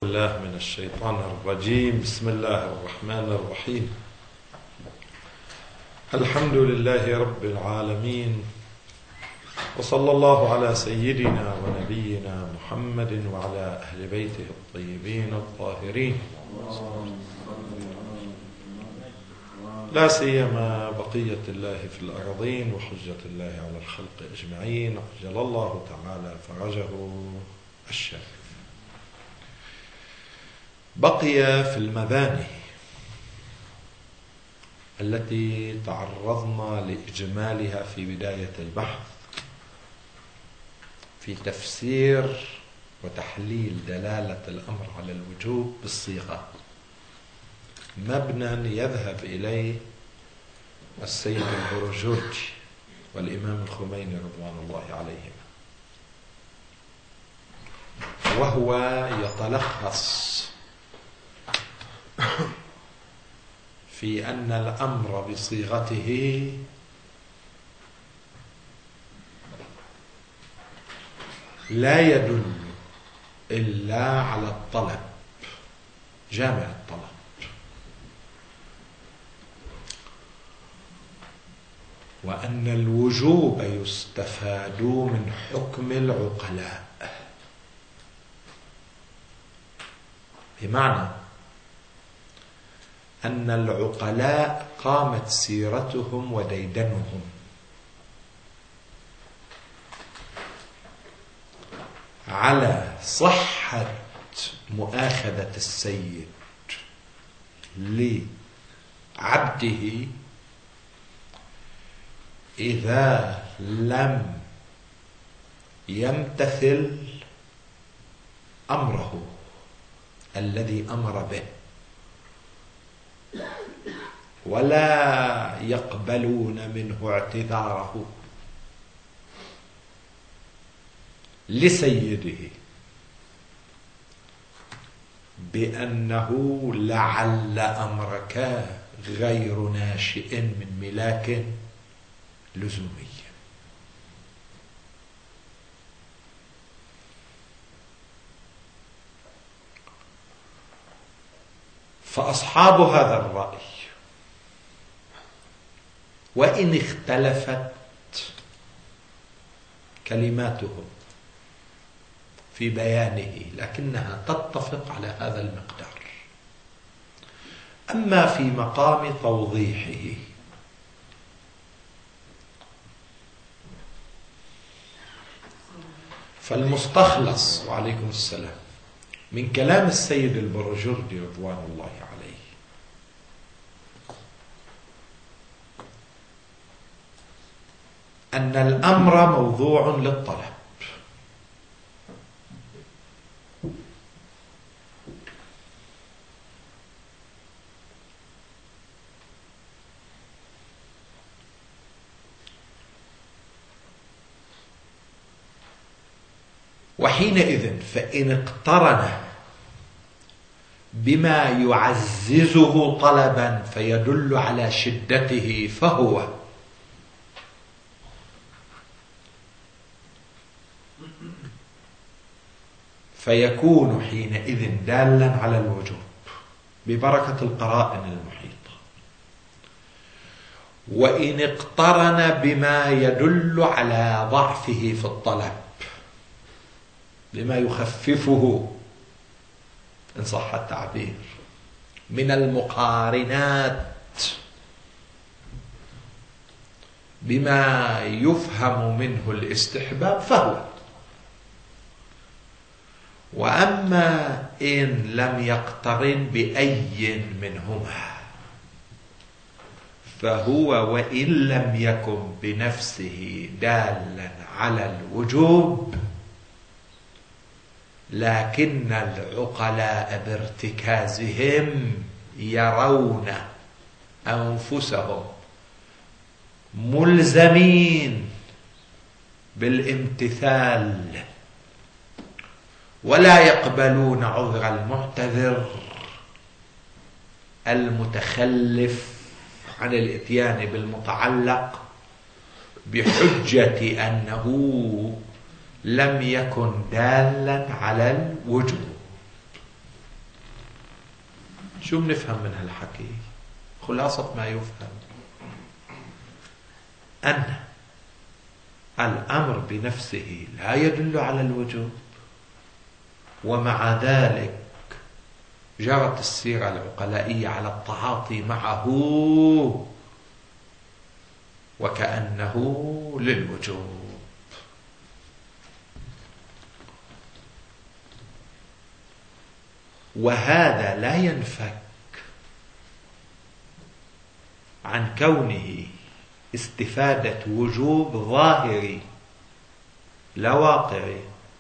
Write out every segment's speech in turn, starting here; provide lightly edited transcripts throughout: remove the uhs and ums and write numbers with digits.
الله من الشيطان الرجيم. بسم الله الرحمن الرحيم. الحمد لله رب العالمين، وصلى الله على سيدنا ونبينا محمد وعلى أهل بيته الطيبين الطاهرين، لا سيما بقية الله في الأرضين وحجة الله على الخلق أجمعين، عجل الله تعالى فرجه الشريف. بقي في المباني التي تعرضنا لإجمالها في بداية البحث في تفسير وتحليل دلالة الأمر على الوجوب بالصيغة، مبنى يذهب إليه السيد البرجرجي والإمام الخميني رضوان الله عليهما، وهو يتلخص في أن الأمر بصيغته لا يدل إلا على الطلب، جامع الطلب، وأن الوجوب يستفاد من حكم العقلاء، بمعنى أن العقلاء قامت سيرتهم وديدنهم على صحة مؤاخذة السيد لعبده إذا لم يمتثل أمره الذي أمر به، ولا يقبلون منه اعتذاره لسيده بأنه لعل أمرك غير ناشئ من ملاك لزومي. فأصحاب هذا الرأي وإن اختلفت كلماتهم في بيانه لكنها تتفق على هذا المقدار. أما في مقام توضيحه فالمستخلص وعليكم السلام من كلام السيد البرجردي رضوان الله عليه أن الأمر موضوع للطلب، وحينئذ فإن اقترن بما يعززه طلبا فيدل على شدته فهو فيكون حينئذ دالا على الوجوب ببركة القرائن المحيطة. وإن اقترن بما يدل على ضعفه في الطلب، بما يخففه إن صح التعبير من المقارنات بما يفهم منه الاستحباب فهو. وأما إن لم يقترن بأي منهما فهو وإن لم يكن بنفسه دالا على الوجوب، لكن العقلاء بارتكازهم يرون أنفسهم ملزمين بالامتثال ولا يقبلون عذر المعتذر المتخلف عن الإتيان بالمتعلق بحجة أنه لم يكن دالا على الوجوب. شو بنفهم من هالحكي؟ خلاصة ما يفهم أن الأمر بنفسه لا يدل على الوجوب، ومع ذلك جرت السيرة العقلائية على التعاطي معه وكأنه للوجوب. وهذا لا ينفك عن كونه استفادة وجوب ظاهري لا واقعي،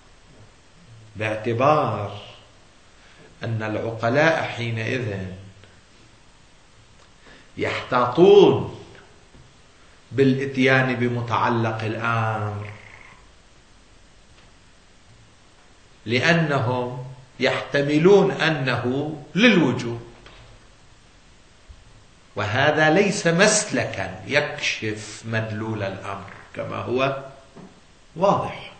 باعتبار أن العقلاء حينئذ يحتاطون بالإتيان بمتعلق الأمر، لأنهم يحتملون أنه للوجوب، وهذا ليس مسلكا يكشف مدلول الأمر كما هو واضح.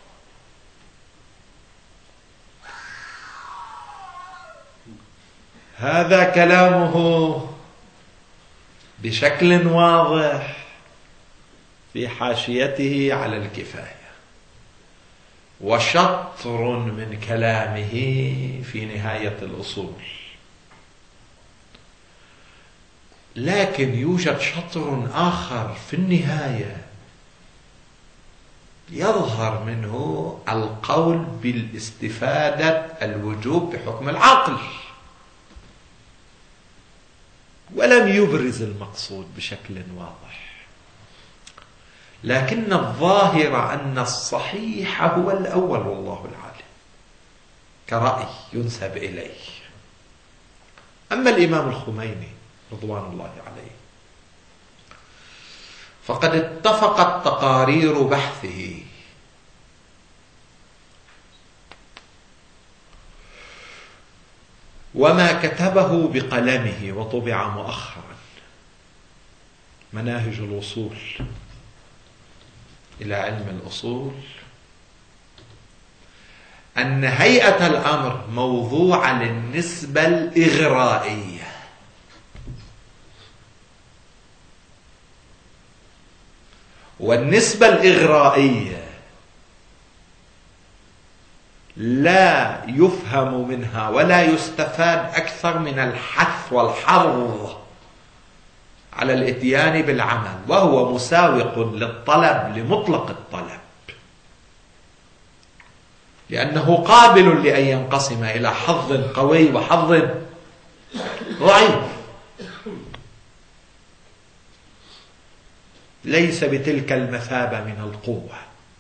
هذا كلامه بشكل واضح في حاشيته على الكفاية، وشطر من كلامه في نهاية الأصول. لكن يوجد شطر آخر في النهاية يظهر منه القول بالاستفادة الوجوب بحكم العقل، ولم يبرز المقصود بشكل واضح، لكن الظاهر أن الصحيح هو الأول والله العالم كرأي ينسب إليه. أما الإمام الخميني رضوان الله عليه فقد اتفقت تقارير بحثه وما كتبه بقلمه وطبع مؤخرا، مناهج الوصول إلى علم الأصول، أن هيئة الأمر موضوعة للنسبة الإغرائية، والنسبة الإغرائية لا يفهم منها ولا يستفاد أكثر من الحث والحظ على الإتيان بالعمل، وهو مساوق للطلب لمطلق الطلب، لأنه قابل لأن ينقسم إلى حظ قوي وحظ ضعيف، ليس بتلك المثابة من القوة.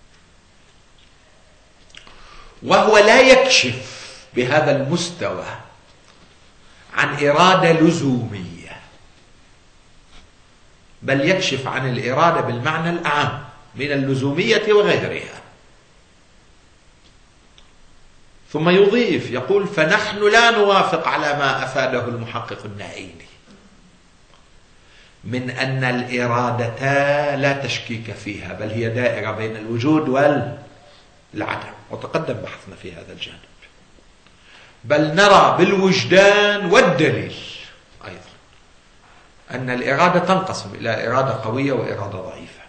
وهو لا يكشف بهذا المستوى عن إرادة لزومية، بل يكشف عن الإرادة بالمعنى الأعم من اللزومية وغيرها. ثم يضيف يقول: فنحن لا نوافق على ما أفاده المحقق النائيني من أن الإرادة لا تشكيك فيها، بل هي دائرة بين الوجود والعدم، وتقدم بحثنا في هذا الجانب. بل نرى بالوجدان والدليل أيضا أن الإرادة تنقسم إلى إرادة قوية وإرادة ضعيفة.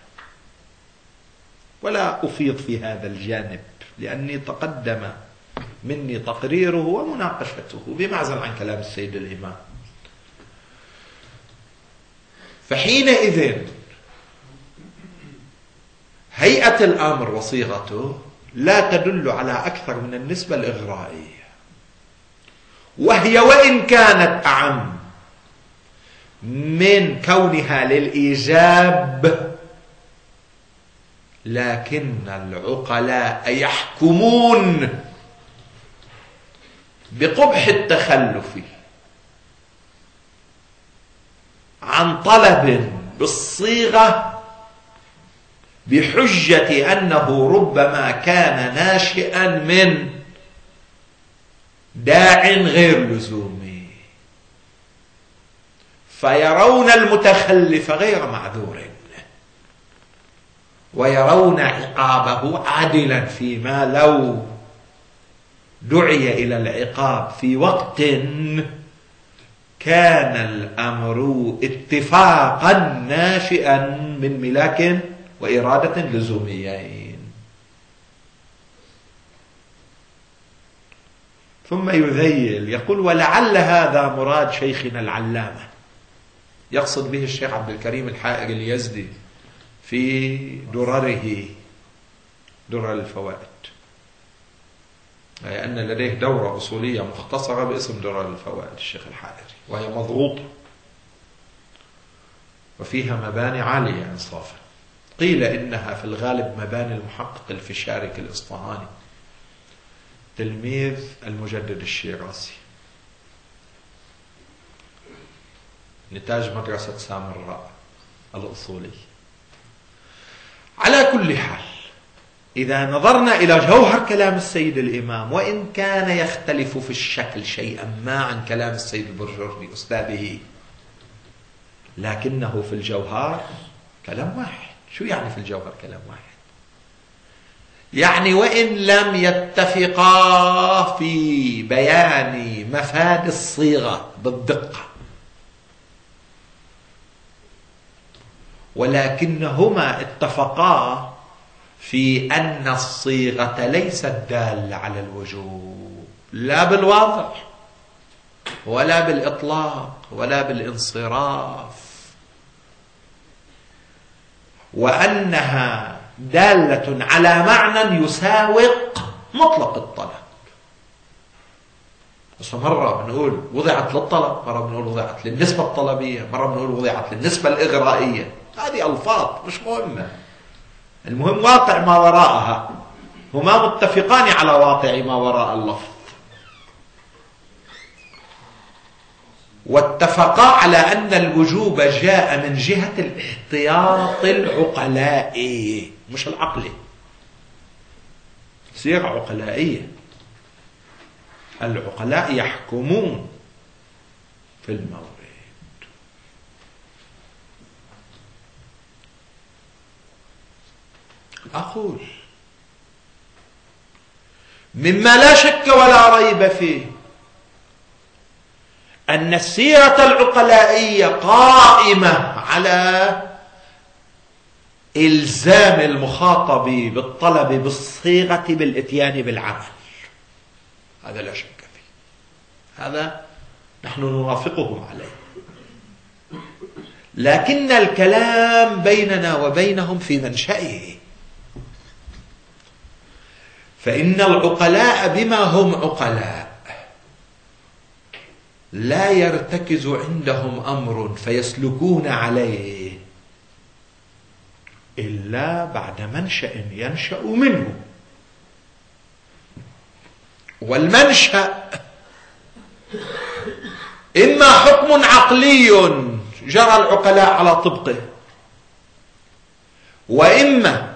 ولا أفيض في هذا الجانب لأني تقدم مني تقريره ومناقشته بمعزل عن كلام السيد الإمام. فحينئذ هيئة الأمر وصيغته لا تدل على أكثر من النسبة الإغرائية، وهي وإن كانت أعم من كونها للإيجاب، لكن العقلاء يحكمون بقبح التخلف عن طلب بالصيغة بحجة أنه ربما كان ناشئا من داع غير لزومي، فيرون المتخلف غير معذور ويرون عقابه عادلا، فيما لو دعي إلى العقاب في وقت كان الأمر اتفاقا ناشئا من ملاك وإرادة لزوميين. ثم يذيل يقول: ولعل هذا مراد شيخنا العلامة، يقصد به الشيخ عبد الكريم الحائري اليزدي في درره، درر الفوائد، أي أن لديه دورة أصولية مختصرة باسم درر الفوائد الشيخ الحائري، وهي مضغوطة وفيها مباني عالية إنصافا. قيل إنها في الغالب مباني المحقق الفشارك الإصفهاني تلميذ المجدد الشيرازي، نتاج مدرسة سامراء الأصولي. على كل حال، إذا نظرنا إلى جوهر كلام السيد الإمام، وإن كان يختلف في الشكل شيئا ما عن كلام السيد البرجوري أستاذه، لكنه في الجوهر كلام واحد. شو يعني في الجوهر كلام واحد؟ يعني وإن لم يتفقا في بيان مفاد الصيغة بالدقة، ولكنهما اتفقا في أن الصيغة ليست دالة على الوجوب، لا بالواضح ولا بالإطلاق ولا بالانصراف، وأنها دالة على معنى يساوق مطلق الطلب. بس مرة بنقول وضعت للطلب، مرة بنقول وضعت للنسبة الطلبية، مرة بنقول وضعت للنسبة الإغرائية. هذه ألفاظ مش مهمة، المهم واقع ما وراءها. هما متفقان على واقع ما وراء اللفظ، واتفقا على أن الوجوب جاء من جهة الاحتياط العقلائي مش العقلي، صيغة عقلائية. العقلاء يحكمون في المورد. أقول مما لا شك ولا ريب فيه أن السيرة العقلائية قائمة على إلزام المخاطب بالطلب بالصيغة بالإتيان بالعمل. هذا لا شك فيه، هذا نحن نوافقهم عليه. لكن الكلام بيننا وبينهم في منشأه، فإن العقلاء بما هم عقلاء لا يرتكز عندهم أمر فيسلكون عليه إلا بعد منشأ ينشأ منه، والمنشأ إما حكم عقلي جرى العقلاء على طبقه، وإما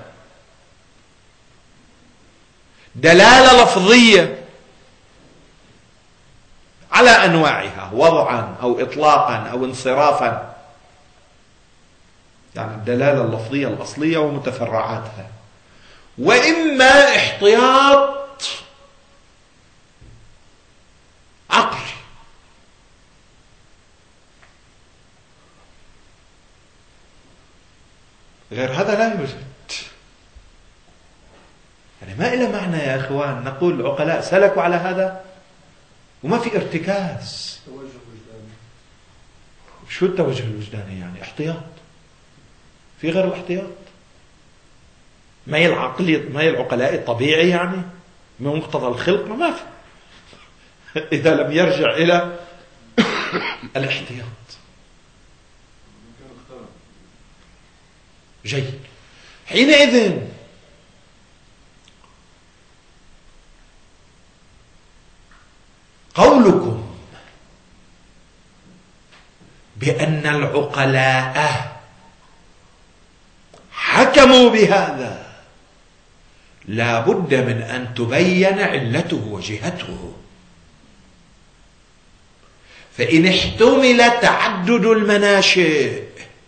دلالة لفظية على أنواعها، وضعا أو إطلاقا أو انصرافا، يعني الدلالة اللفظية الأصلية ومتفرعاتها، وإما احتياط عقلي. غير هذا لا يوجد. يعني ما إلى معنى يا إخوان نقول العقلاء سلكوا على هذا وما في ارتكاز. توجه وجداني. شو التوجه الوجداني؟ يعني احتياط. في غير الاحتياط؟ ميل عقلي، ميل عقلائي طبيعي، يعني من مقتضى الخلق ما في إذا لم يرجع إلى الاحتياط. جيد. حينئذ قولكم بأن العقلاء حكموا بهذا لا بد من أن تبين علته وجهته. فإن احتمل تعدد المناشئ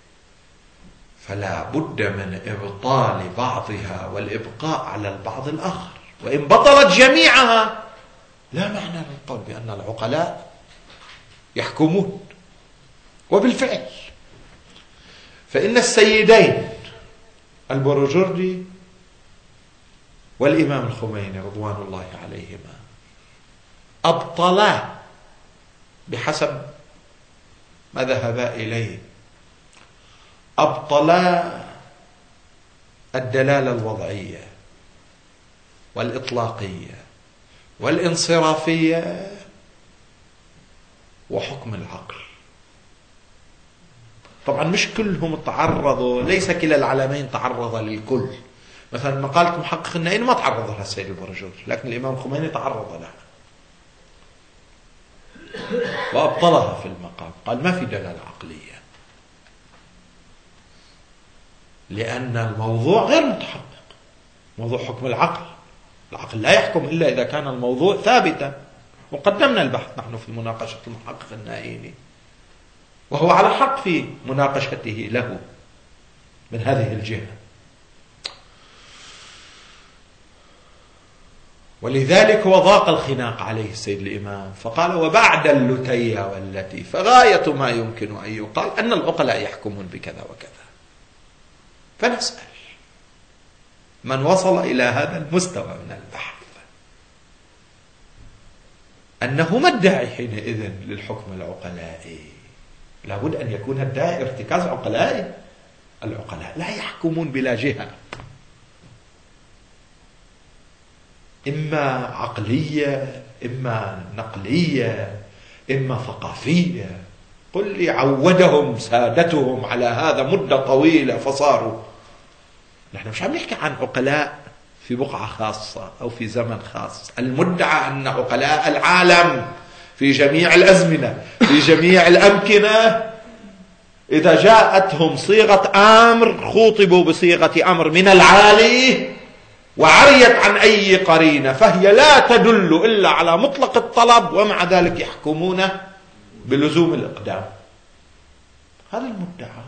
فلا بد من إبطال بعضها والإبقاء على البعض الآخر، وإن بطلت جميعها لا معنى للقول بأن العقلاء يحكمون. وبالفعل فإن السيدين البروجردي والإمام الخميني رضوان الله عليهما أبطلا بحسب ما ذهبا إليه، أبطلا الدلالة الوضعية والإطلاقية والانصرافية وحكم العقل. طبعا مش كلهم تعرضوا، ليس كلا العالمين تعرض للكل. مثلا مقالة محقق النائين ما تعرض لها السيد البرجوري، لكن الإمام الخميني تعرض لها وأبطلها في المقام، قال ما في دلالة عقلية لأن الموضوع غير متحقق. موضوع حكم العقل لا يحكم إلا إذا كان الموضوع ثابتا. وقدمنا البحث نحن في مناقشة المحقق النائيني، وهو على حق في مناقشته له من هذه الجهة. ولذلك هو ضاق الخناق عليه السيد الإمام فقال: وبعد اللتي والتي فغاية ما يمكن أن يقال أن العقلاء يحكمون بكذا وكذا. فنسأل من وصل إلى هذا المستوى من البحث أنه ما الداعي حينئذ للحكم العقلائي؟ لابد أن يكون الداعي ارتكاز عقلائي. العقلاء لا يحكمون بلا جهة، إما عقلية إما نقلية إما ثقافية. قل لي عودهم سادتهم على هذا مدة طويلة فصاروا. نحن مش عم نحكي عن عقلاء في بقعة خاصة أو في زمن خاص. المدعى أن عقلاء العالم في جميع الأزمنة في جميع الأمكنة إذا جاءتهم صيغة أمر خوطبوا بصيغة أمر من العالي وعريت عن أي قرينة فهي لا تدل إلا على مطلق الطلب، ومع ذلك يحكمون بلزوم الإقدام. هذا المدعى.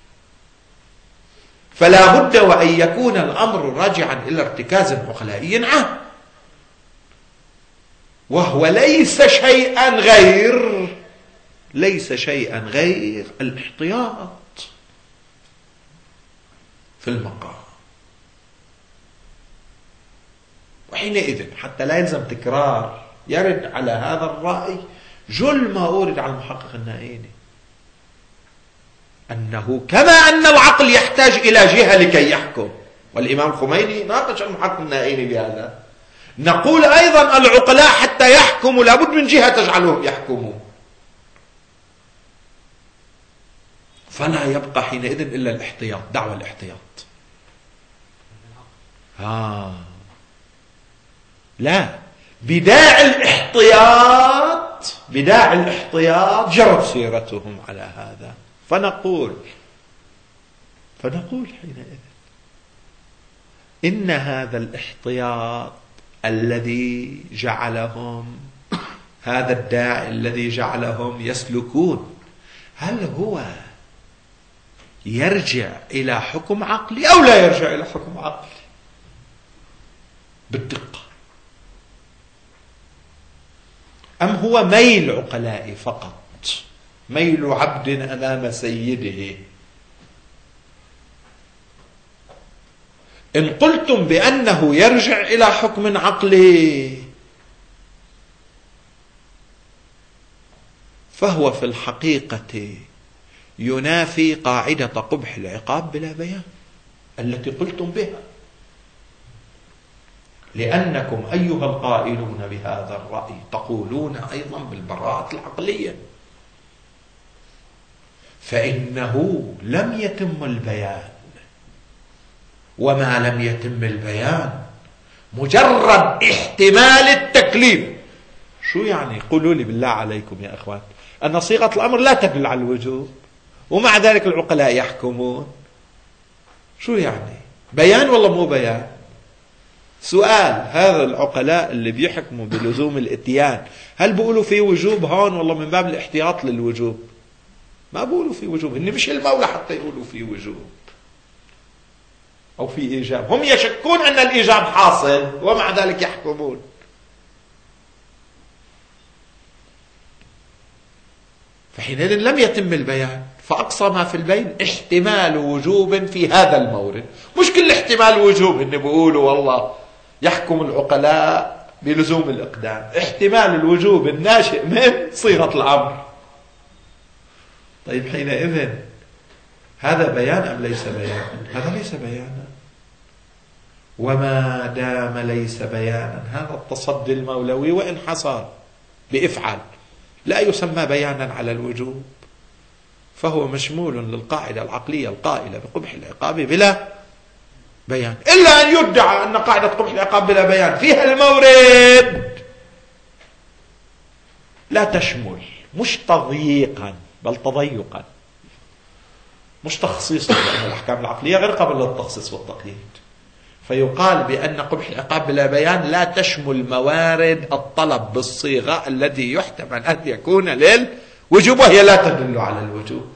فلا بد وأن يكون الأمر راجعا إلى ارتكاز عقلائي عام، وهو ليس شيئا غير الاحتياط في المقام. وحينئذ حتى لا يلزم تكرار يرد على هذا الرأي جل ما أورد على المحقق النائيني، أنه كما أن العقل يحتاج إلى جهة لكي يحكم، والإمام الخميني ناقش المحقق النائيني بهذا، نقول أيضا العقلاء حتى يحكموا لابد من جهة تجعلهم يحكموا. فلا يبقى حينئذ إلا الاحتياط، دعوة الاحتياط. لا، بداعي الاحتياط جرت سيرتهم على هذا. فنقول حينئذ إن هذا الاحتياط الذي جعلهم، هذا الداعي الذي جعلهم يسلكون، هل هو يرجع إلى حكم عقلي أو لا يرجع إلى حكم عقلي بالدقة، أم هو ميل عقلائي فقط، ميل عبد أمام سيده؟ إن قلتم بأنه يرجع إلى حكم عقلي فهو في الحقيقة ينافي قاعدة قبح العقاب بلا بيان التي قلتم بها، لأنكم أيها القائلون بهذا الرأي تقولون أيضا بالبراءة العقلية، فإنه لم يتم البيان، وما لم يتم البيان مجرد احتمال التكليف. شو يعني؟ قولوا لي بالله عليكم يا أخوان أن صيغة الأمر لا تدل على الوجوب ومع ذلك العقلاء يحكمون. شو يعني؟ بيان ولا مو بيان؟ سؤال، هذا العقلاء اللي بيحكموا بلزوم الاتيان هل بيقولوا في وجوب هون والله من باب الاحتياط للوجوب؟ ما بيقولوا في وجوب، إن مش المولى حتى يقولوا في وجوب أو في إيجاب، هم يشكون أن الإيجاب حاصل ومع ذلك يحكمون. فحينئذ لم يتم البيان، فأقصى ما في البين احتمال وجوب في هذا المورد. مش كل احتمال وجوب إن بيقولوا والله يحكم العقلاء بلزوم الإقدام، احتمال الوجوب الناشئ من صيغة الأمر. طيب حينئذ هذا بيان أم ليس بيانا؟ هذا ليس بيانا. وما دام ليس بيانا، هذا التصدي المولوي وإن حصل بإفعال لا يسمى بيانا على الوجوب، فهو مشمول للقاعدة العقلية القائلة بقبح العقاب بلا بيان، إلا أن يدعى أن قاعدة قبح العقاب بلا بيان فيها المورد لا تشمل، مش تضييقا بل تضيقا، مش تخصيصا، لأن الأحكام العقلية غير قابلة للتخصيص والتقييد. فيقال بأن قبح العقاب بلا بيان لا تشمل موارد الطلب بالصيغة التي يحتمل أن يكون للوجوب وهي لا تدل على الوجوب.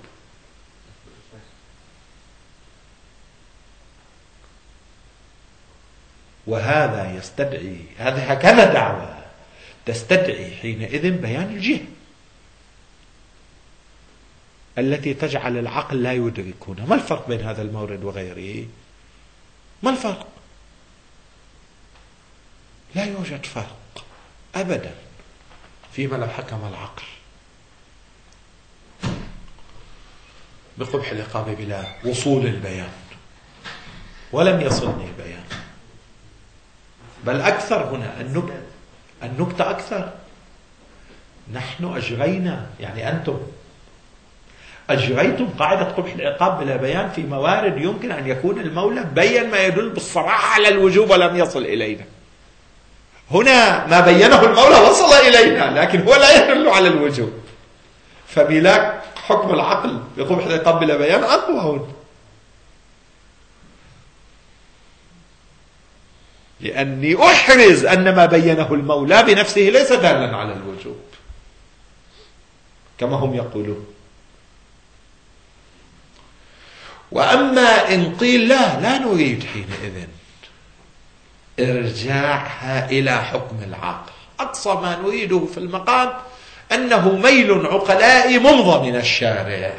وهذا يستدعي، هذه هكذا دعوة تستدعي حينئذ بيان الجهة التي تجعل العقل لا يدركونه. ما الفرق بين هذا المورد وغيره؟ ما الفرق؟ لا يوجد فرق أبدا فيما لو حكم العقل بقبح العقاب بلا وصول البيان ولم يصلني البيان، بل أكثر هنا النكتة أكثر. نحن أجرينا، يعني أنتم أجريتم قاعدة قبح العقاب بلا بيان في موارد يمكن أن يكون المولى بين ما يدل بالصراحة على الوجوب ولم يصل إلينا. هنا ما بينه المولى وصل إلينا لكن هو لا يدل على الوجوب، فملاك حكم العقل بقبح العقاب بلا بيان أقوى هنا، لأني أحرز أن ما بينه المولى بنفسه ليس دالا على الوجوب كما هم يقولون. وأما إن قيل لا نريد حينئذ إرجاعها إلى حكم العقل، أقصى ما نريده في المقام أنه ميل عقلائي ممضى من الشارع،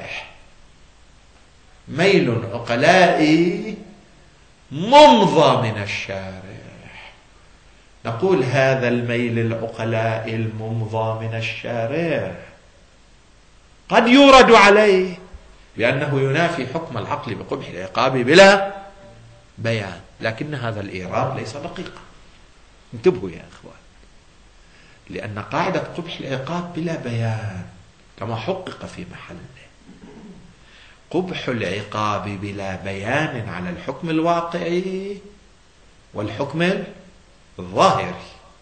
ميل عقلائي ممضى من الشارع. نقول هذا الميل العقلائي الممضى من الشارع قد يورد عليه بأنه ينافي حكم العقل بقبح العقاب بلا بيان، لكن هذا الإيراد ليس دقيقا. انتبهوا يا أخوان، لأن قاعدة قبح العقاب بلا بيان كما حقق في محله قبح العقاب بلا بيان على الحكم الواقعي والحكم الظاهري،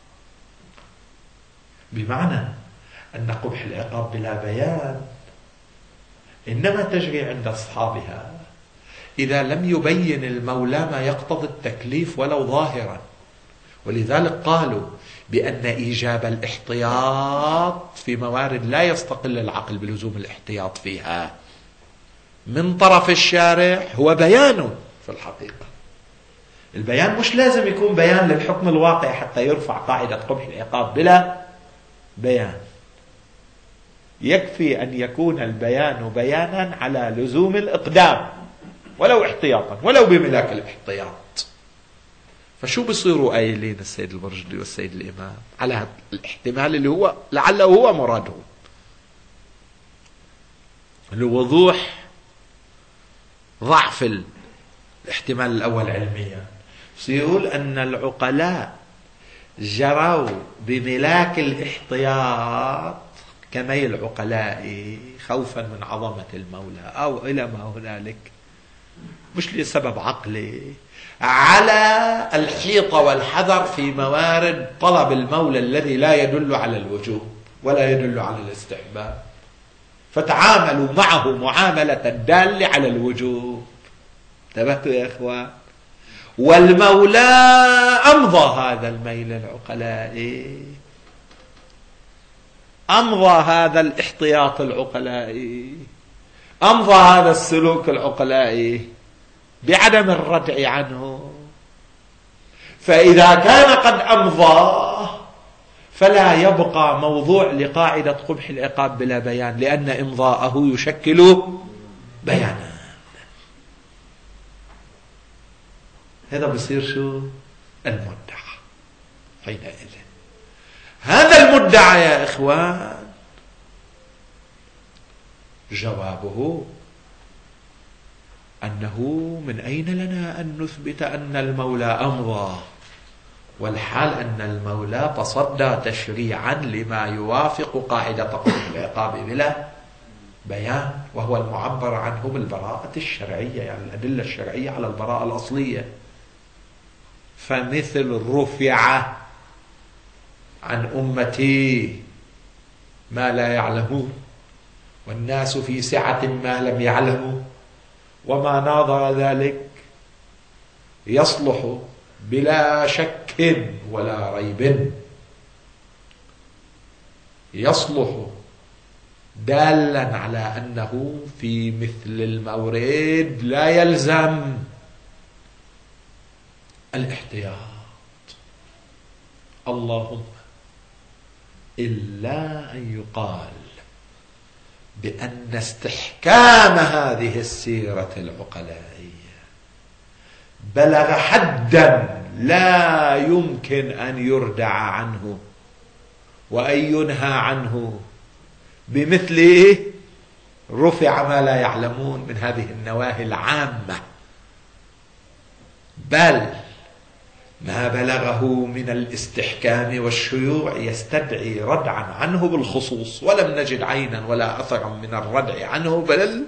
بمعنى أن قبح العقاب بلا بيان إنما تجري عند أصحابها إذا لم يبين المولى ما يقتضي التكليف ولو ظاهرا. ولذلك قالوا بأن إيجاب الاحتياط في موارد لا يستقل العقل بلزوم الاحتياط فيها من طرف الشارع هو بيان في الحقيقة. البيان مش لازم يكون بيان للحكم الواقع حتى يرفع قاعدة قبح العقاب بلا بيان، يكفي أن يكون البيان بيانا على لزوم الإقدام ولو احتياطا ولو بملاك الاحتياط. فشو بيصيروا قايلين السيد البرجلي والسيد الإمام على الاحتمال اللي هو لعله هو مرادهم لوضوح ضعف الاحتمال الأول علميا؟ سيقول أن العقلاء جروا بملاك الاحتياط كميل عقلائي خوفا من عظمة المولى أو إلى ما هنالك، مش لسبب عقلي، على الحيطة والحذر في موارد طلب المولى الذي لا يدل على الوجوب ولا يدل على الاستحباب، فتعاملوا معه معاملة الدالة على الوجوب. انتبهتوا يا إخوان؟ والمولى أمضى هذا الميل العقلائي، أمضى هذا الاحتياط العقلائي، أمضى هذا السلوك العقلائي بعدم الردع عنه. فإذا كان قد أمضى فلا يبقى موضوع لقاعدة قبح العقاب بلا بيان، لأن إمضاءه يشكل بيانا. هذا بصير شو؟ المدعى. حينئذ هذا المدعى يا إخوان جوابه أنه من أين لنا أن نثبت أن المولى أمضى، والحال أن المولى تصدى تشريعا لما يوافق قاعدة قبح العقاب بلا بيان، وهو المعبر عنه بالبراءة الشرعية، يعني الأدلة الشرعية على البراءة الأصلية. فمثل رفع عن أمتي ما لا يعلمون، والناس في سعة ما لم يعلموا، وما ناظر ذلك يصلح بلا شك ولا ريب، يصلح دالا على أنه في مثل المورد لا يلزم الاحتياط، اللهم إلا أن يقال بأن استحكام هذه السيرة العقلائية بلغ حدا لا يمكن أن يردع عنه وأن ينهى عنه بمثل رفع ما لا يعلمون من هذه النواهي العامة، بل ما بلغه من الاستحكام والشيوع يستدعي ردعا عنه بالخصوص، ولم نجد عينا ولا أثرا من الردع عنه بل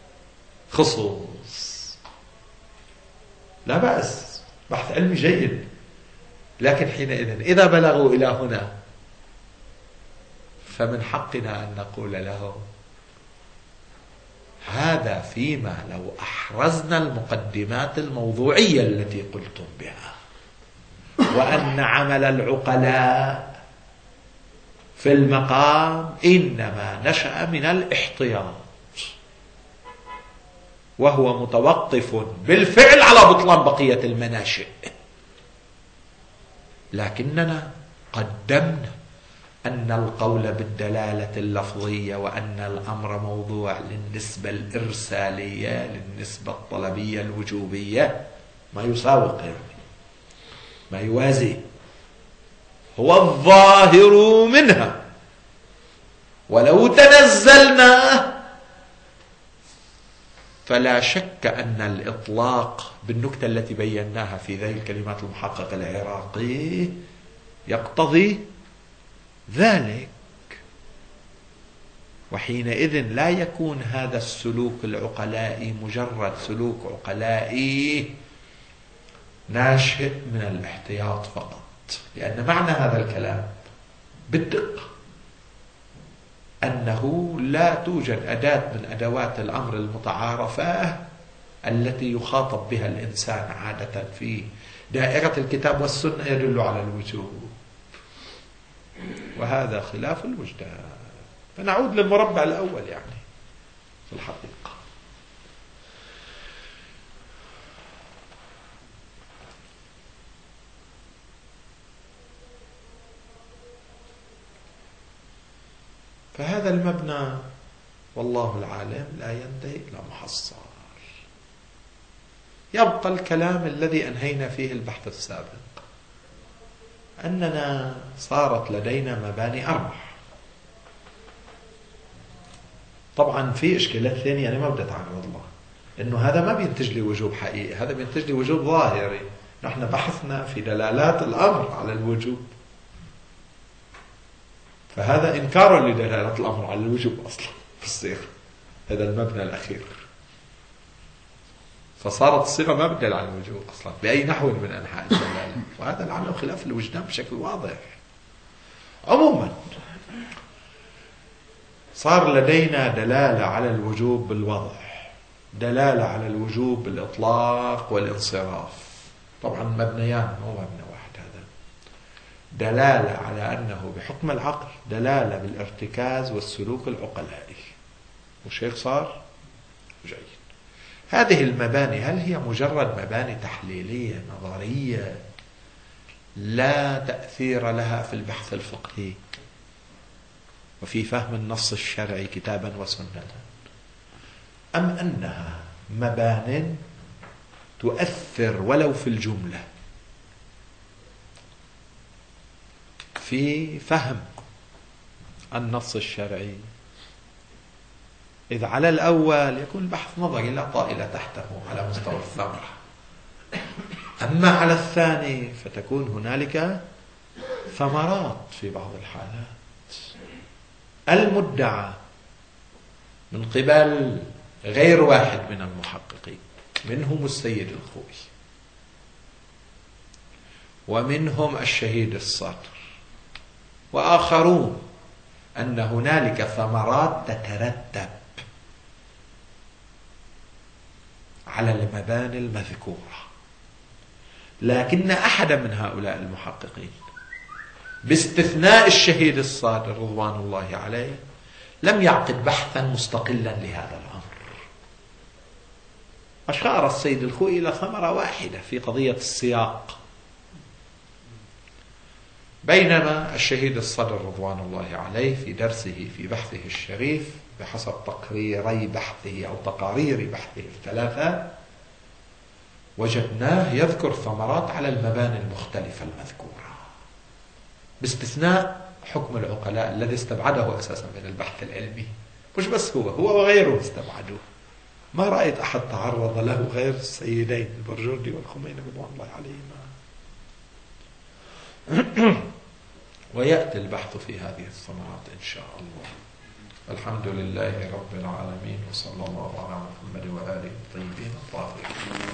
الخصوص. لا بأس، بحث علمي جيد، لكن حينئذ إذا بلغوا إلى هنا فمن حقنا أن نقول له هذا فيما لو أحرزنا المقدمات الموضوعية التي قلتم بها، وأن عمل العقلاء في المقام إنما نشأ من الاحتياط، وهو متوقف بالفعل على بطلان بقية المناشئ، لكننا قدمنا أن القول بالدلالة اللفظية وأن الأمر موضوع للنسبة الإرسالية للنسبة الطلبية الوجوبية ما يساوق، ما يوازي، هو الظاهر منها. ولو تنزلنا فلا شك أن الإطلاق بالنكتة التي بيناها في ذي الكلمات المحقق العراقي يقتضي ذلك، وحينئذ لا يكون هذا السلوك العقلائي مجرد سلوك عقلائي ناشئ من الاحتياط فقط، لأن معنى هذا الكلام بالدقة أنه لا توجد أداة من أدوات الأمر المتعارفة التي يخاطب بها الإنسان عادة في دائرة الكتاب والسنة يدل على الوجوب، وهذا خلاف الوجدان. فنعود للمربع الأول يعني في الحقيقة. فهذا المبنى والله العالم لا ينتهي إلى محصل. يبقى الكلام الذي أنهينا فيه البحث السابق، أننا صارت لدينا مباني أربع. طبعا في إشكالات ثانية أنا ما بدي أتعرض لها، إنه هذا ما بينتج لي وجوب حقيقي، هذا بينتج لي وجوب ظاهري. نحن بحثنا في دلالات الأمر على الوجوب، فهذا إنكار لدلالة الأمر على الوجوب أصلا في الصيغة، هذا المبنى الأخير. فصارت الصيغة ما بدل على الوجوب أصلا بأي نحو من أنحاء الدلالة، وهذا لعله خلاف الوجدان بشكل واضح. عموما صار لدينا دلالة على الوجوب بالوضع، دلالة على الوجوب بالإطلاق والانصراف، طبعا مبنيان مو مبنى واحد. هذا دلالة على أنه بحكم العقل، دلالة بالارتكاز والسلوك العقلائي. والشيخ صار جيد. هذه المباني هل هي مجرد مباني تحليلية نظرية لا تأثير لها في البحث الفقهي وفي فهم النص الشرعي كتابا وسنة، أم أنها مبان تؤثر ولو في الجملة في فهم النص الشرعي؟ إذ على الأول يكون البحث نظري لا طائل تحته على مستوى الثمرة، أما على الثاني فتكون هنالك ثمرات في بعض الحالات. المدعى من قبل غير واحد من المحققين، منهم السيد الخوئي ومنهم الشهيد الصادر وآخرون، أن هنالك ثمرات تترتب على المباني المذكورة، لكن أحد من هؤلاء المحققين باستثناء الشهيد الصادر رضوان الله عليه لم يعقد بحثا مستقلا لهذا الأمر. أشار السيد الخوئي إلى ثمرة واحدة في قضية السياق، بينما الشهيد الصدر رضوان الله عليه في درسه في بحثه الشريف بحسب تقريري بحثه أو تقارير بحثه الثلاثة وجدناه يذكر ثمرات على المباني المختلفة المذكورة، باستثناء حكم العقلاء الذي استبعده أساسا من البحث العلمي. مش بس هو وغيره استبعدوه، ما رأيت أحد تعرض له غير السيدين البرجردي والخميني رضوان الله عليهما. ويأتي البحث في هذه الثمرات إن شاء الله. الحمد لله رب العالمين، وصلى الله على محمد وآله الطيبين الطاهرين.